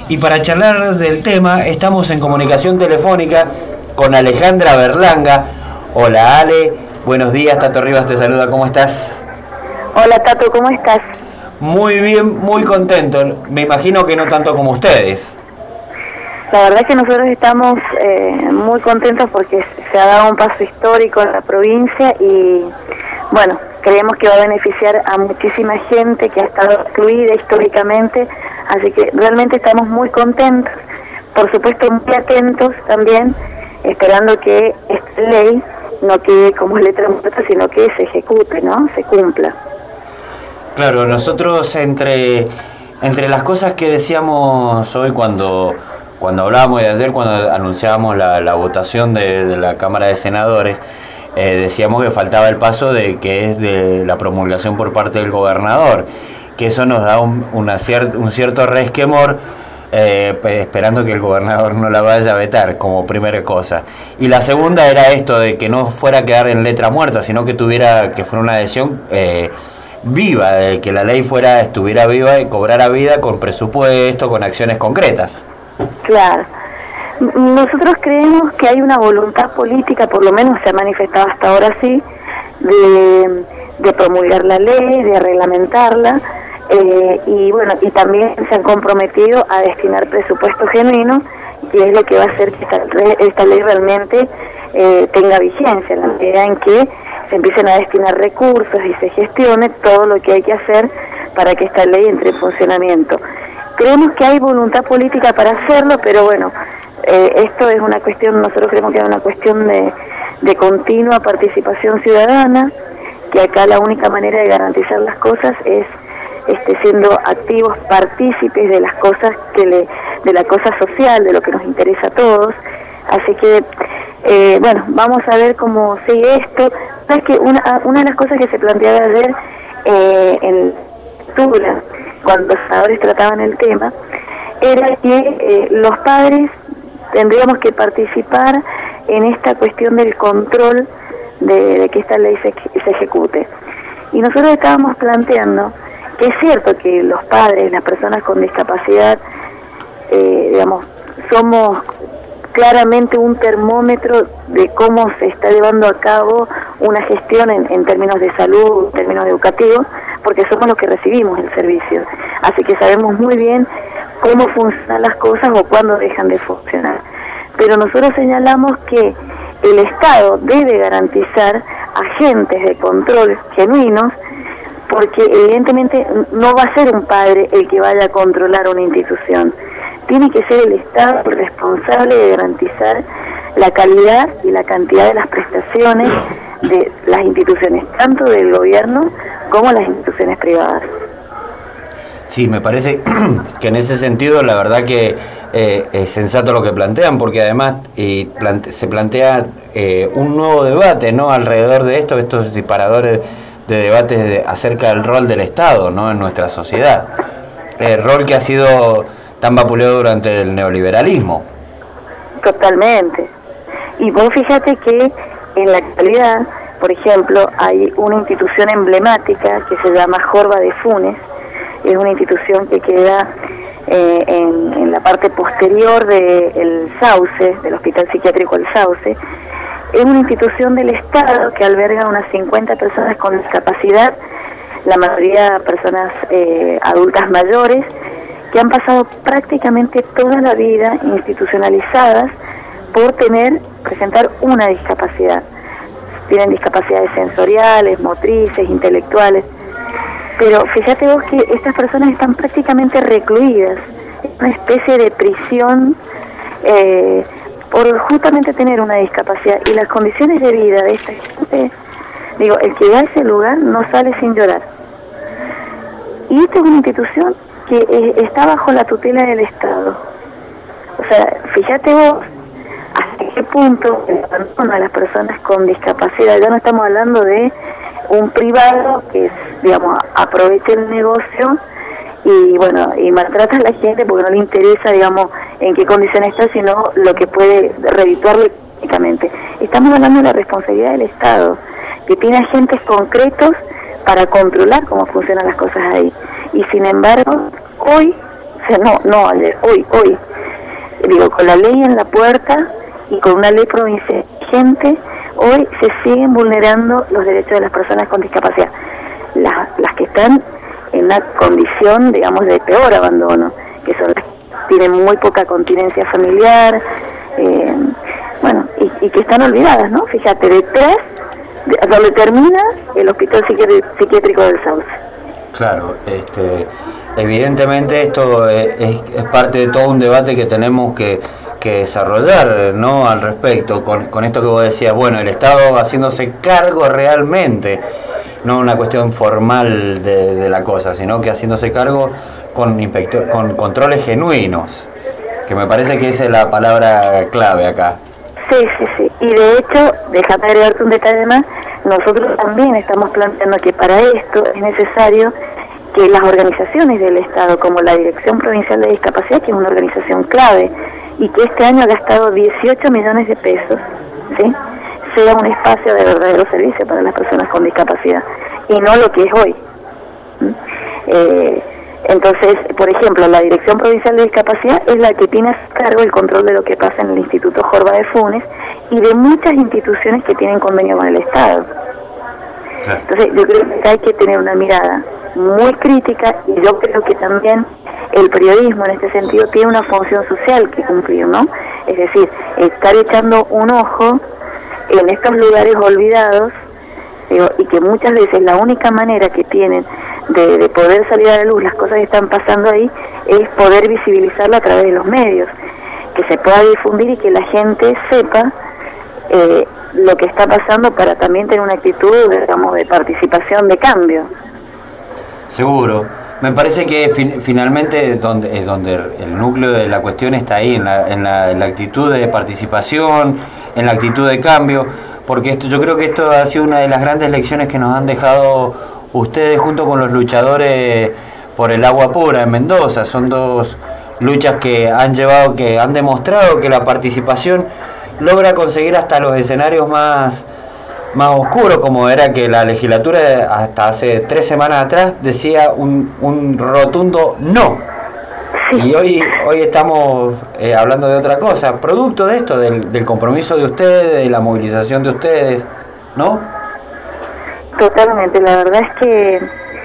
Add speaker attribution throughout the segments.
Speaker 1: Y para charlar del tema, estamos en comunicación telefónica con Alejandra Berlanga. Hola Ale, buenos días, Tato Rivas te saluda, ¿cómo estás?
Speaker 2: Hola Tato, ¿cómo estás?
Speaker 1: Muy bien, muy contento, me imagino que no tanto como ustedes.
Speaker 2: La verdad es que nosotros estamos muy contentos porque se ha dado un paso histórico en la provincia y bueno, creemos que va a beneficiar a muchísima gente que ha estado excluida históricamente, así que realmente estamos muy contentos, por supuesto muy atentos también, esperando que esta ley no quede como letra muerta, sino que se ejecute, ¿no? Se cumpla.
Speaker 1: Claro, nosotros entre las cosas que decíamos hoy cuando hablábamos de ayer, cuando anunciábamos la votación de la Cámara de Senadores, decíamos que faltaba el paso de que es de la promulgación por parte del gobernador, que eso nos da un cierto resquemor, esperando que el gobernador no la vaya a vetar como primera cosa. Y la segunda era esto de que no fuera a quedar en letra muerta, sino que fuera una adhesión viva, de que la ley estuviera viva y cobrara vida con presupuesto, con acciones concretas. Claro.
Speaker 2: Nosotros creemos que hay una voluntad política, por lo menos se ha manifestado hasta ahora sí, de promulgar la ley, de reglamentarla, y bueno, y también se han comprometido a destinar presupuesto genuino, que es lo que va a hacer que esta ley realmente tenga vigencia, en la medida en que se empiecen a destinar recursos y se gestione todo lo que hay que hacer para que esta ley entre en funcionamiento. Creemos que hay voluntad política para hacerlo, pero bueno, esto es una cuestión, nosotros creemos que es una cuestión de continua participación ciudadana, que acá la única manera de garantizar las cosas es siendo activos, partícipes de las cosas de la cosa social, de lo que nos interesa a todos. Así que, bueno, vamos a ver cómo sigue esto. ¿Sabes que una de las cosas que se planteaba ayer en Tula, cuando los senadores trataban el tema, era que los padres tendríamos que participar en esta cuestión del control de que esta ley se ejecute? Y nosotros estábamos planteando que es cierto que los padres, las personas con discapacidad, digamos, somos claramente un termómetro de cómo se está llevando a cabo una gestión en términos de salud, en términos educativos, porque somos los que recibimos el servicio. Así que sabemos muy bien cómo funcionan las cosas o cuándo dejan de funcionar. Pero nosotros señalamos que el Estado debe garantizar agentes de control genuinos, porque evidentemente no va a ser un padre el que vaya a controlar una institución. Tiene que ser el Estado el responsable de garantizar la calidad y la cantidad de las prestaciones de las instituciones, tanto del gobierno como las instituciones privadas.
Speaker 1: Sí, me parece que en ese sentido la verdad que es sensato lo que plantean, porque además se plantea un nuevo debate, ¿no?, alrededor de estos disparadores de debates acerca del rol del Estado, ¿no?, en nuestra sociedad. El rol que ha sido tan vapuleado durante el neoliberalismo.
Speaker 2: Totalmente. Y vos fíjate que en la actualidad, por ejemplo, hay una institución emblemática que se llama Jorba de Funes. Es una institución que queda en la parte posterior del Sauce, del Hospital Psiquiátrico El Sauce. Es una institución del Estado que alberga unas 50 personas con discapacidad, la mayoría personas adultas mayores, que han pasado prácticamente toda la vida institucionalizadas por presentar una discapacidad. Tienen discapacidades sensoriales, motrices, intelectuales. Pero fíjate vos que estas personas están prácticamente recluidas, en una especie de prisión por justamente tener una discapacidad. Y las condiciones de vida de esta gente, digo, el que va a ese lugar no sale sin llorar. Y esta es una institución que está bajo la tutela del Estado. O sea, fíjate vos hasta qué punto el abandono a las personas con discapacidad, ya no estamos hablando de un privado que, digamos, aprovecha el negocio y bueno, y maltrata a la gente porque no le interesa, digamos, en qué condiciones está, sino lo que puede redituarlo económicamente. Estamos hablando de la responsabilidad del Estado, que tiene agentes concretos para controlar cómo funcionan las cosas ahí. Y sin embargo, hoy O sea, no ayer, hoy. Digo, con la ley en la puerta y con una ley provincial vigente, hoy se siguen vulnerando los derechos de las personas con discapacidad. Las que están en una condición, digamos, de peor abandono, que son las que tienen muy poca continencia familiar, y que están olvidadas, ¿no? Fíjate, detrás, donde termina el hospital psiquiátrico del Sauce.
Speaker 1: Claro, evidentemente esto es parte de todo un debate que tenemos que desarrollar, ¿no? Al respecto, con esto que vos decías, bueno, el Estado haciéndose cargo realmente, no una cuestión formal de la cosa, sino que haciéndose cargo con controles genuinos, que me parece que esa es la palabra clave acá.
Speaker 2: Sí. Y de hecho, déjame agregarte un detalle más, nosotros también estamos planteando que para esto es necesario que las organizaciones del Estado, como la Dirección Provincial de Discapacidad, que es una organización clave, y que este año ha gastado 18 millones de pesos, ¿sí?, sea un espacio de verdadero servicio para las personas con discapacidad, y no lo que es hoy. Entonces, por ejemplo, la Dirección Provincial de Discapacidad es la que tiene a su cargo el control de lo que pasa en el Instituto Jorba de Funes y de muchas instituciones que tienen convenio con el Estado. Entonces, yo creo que acá hay que tener una mirada muy crítica, y yo creo que también el periodismo en este sentido tiene una función social que cumplir, ¿no? Es decir, estar echando un ojo en estos lugares olvidados, y que muchas veces la única manera que tienen de poder salir a la luz las cosas que están pasando ahí es poder visibilizarlo a través de los medios, que se pueda difundir y que la gente sepa lo que está pasando, para también tener una actitud, digamos, de participación, de cambio.
Speaker 1: Seguro. Me parece que finalmente donde el núcleo de la cuestión está ahí, en la actitud de participación, en la actitud de cambio, porque yo creo que esto ha sido una de las grandes lecciones que nos han dejado ustedes junto con los luchadores por el agua pura en Mendoza. Son dos luchas que han demostrado que la participación logra conseguir hasta los escenarios más oscuros, como era que la legislatura hasta hace 3 semanas atrás decía un rotundo no. Y hoy estamos hablando de otra cosa, producto de esto, del compromiso de ustedes, de la movilización de ustedes, ¿no?
Speaker 2: Totalmente, la verdad es que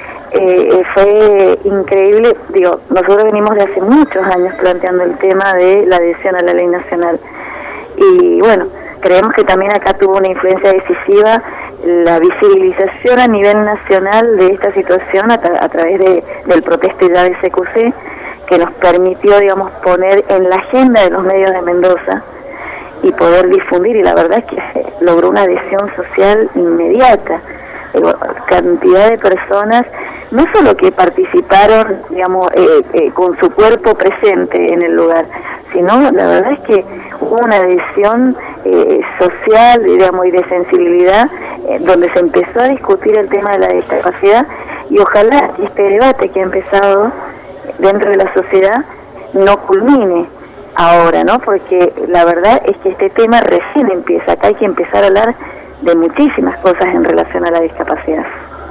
Speaker 2: fue increíble. Digo, nosotros venimos de hace muchos años planteando el tema de la adhesión a la ley nacional, y bueno, creemos que también acá tuvo una influencia decisiva la visibilización a nivel nacional de esta situación a través del proteste ya de CQC, que nos permitió, digamos, poner en la agenda de los medios de Mendoza y poder difundir, y la verdad es que se logró una adhesión social inmediata. Cantidad de personas, no solo que participaron, digamos, con su cuerpo presente en el lugar, sino la verdad es que hubo una adhesión social, digamos, y de sensibilidad, donde se empezó a discutir el tema de la discapacidad, y ojalá este debate que ha empezado dentro de la sociedad no culmine ahora, ¿no? Porque la verdad es que este tema recién empieza, acá hay que empezar a hablar de muchísimas cosas en relación a la discapacidad.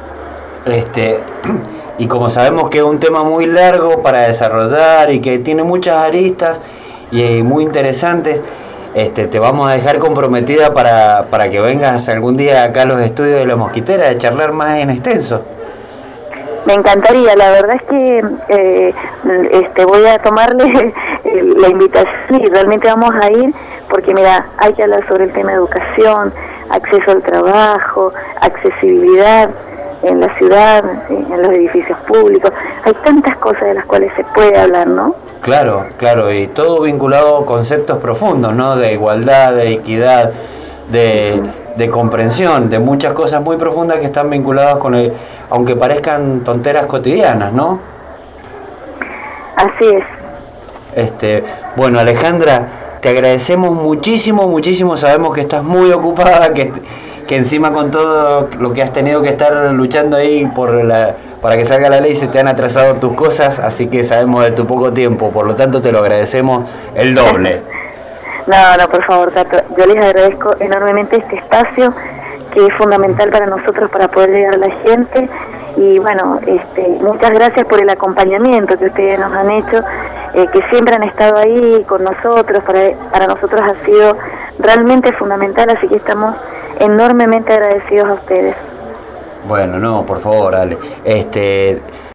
Speaker 1: Y como sabemos que es un tema muy largo para desarrollar y que tiene muchas aristas y muy interesantes, te vamos a dejar comprometida para que vengas algún día acá a los estudios de La Mosquitera a charlar más en extenso.
Speaker 2: Me encantaría, la verdad es que voy a tomarle la invitación y realmente vamos a ir, porque mira, hay que hablar sobre el tema de educación, acceso al trabajo, accesibilidad en la ciudad, ¿sí?, en los edificios públicos. Hay tantas cosas de las cuales se puede hablar, ¿no?
Speaker 1: Claro, y todo vinculado a conceptos profundos, ¿no? De igualdad, de equidad, de comprensión, de muchas cosas muy profundas que están vinculadas con aunque parezcan tonteras cotidianas, ¿no?
Speaker 2: Así es.
Speaker 1: Bueno, Alejandra, te agradecemos muchísimo, sabemos que estás muy ocupada, que encima con todo lo que has tenido que estar luchando ahí para que salga la ley se te han atrasado tus cosas, así que sabemos de tu poco tiempo, por lo tanto te lo agradecemos el doble.
Speaker 2: No, por favor, Tato, yo les agradezco enormemente este espacio que es fundamental para nosotros para poder llegar a la gente, y bueno, muchas gracias por el acompañamiento que ustedes nos han hecho, que siempre han estado ahí con nosotros. Para nosotros ha sido realmente fundamental, así que estamos enormemente agradecidos a ustedes.
Speaker 1: Bueno, no, por favor, Ale.